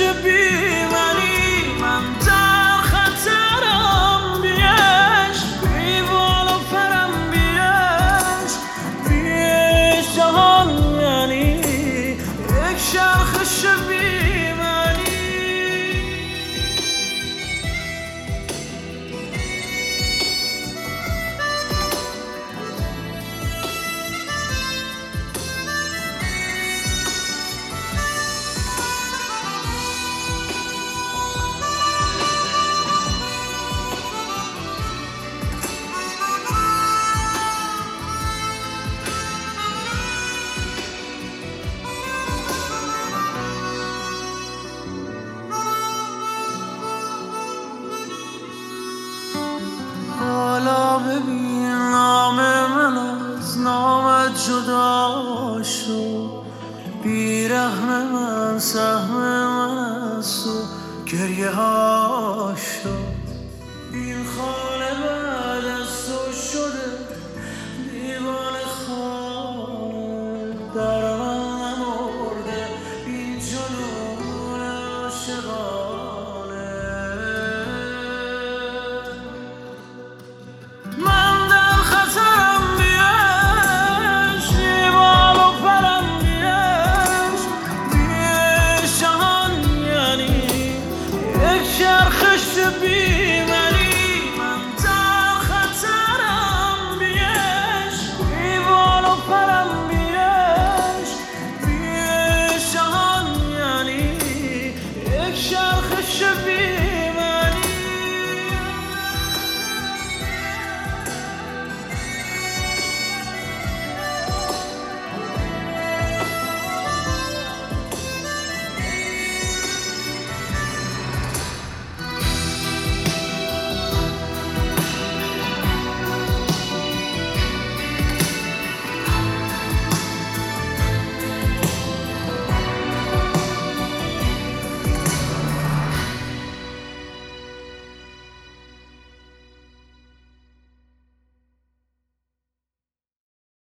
بی منی، من در خطرم. بیش بی بال و پرم، بیش جهان یعنی یک چرخش بی منی. حالا ببین نام من از نامت جدا شد، بیرحم من سهم من از تو گریه ها شد. این خانه